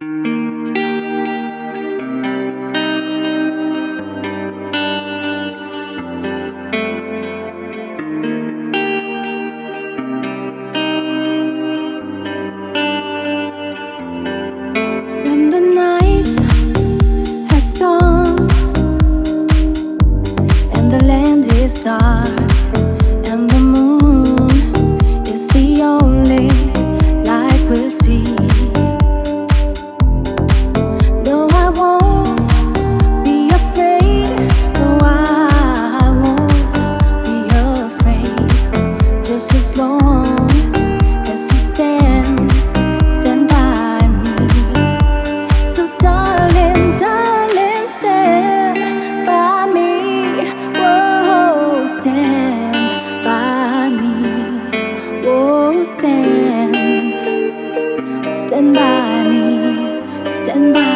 When the night has gone and the land is dark and the moon is the only light we'll see. No, I won't be afraid. No, I won't be afraid. Just as long as you stand by me. So darling, darling, stand by me. Whoa, stand by me. Whoa, stand by me. Stand by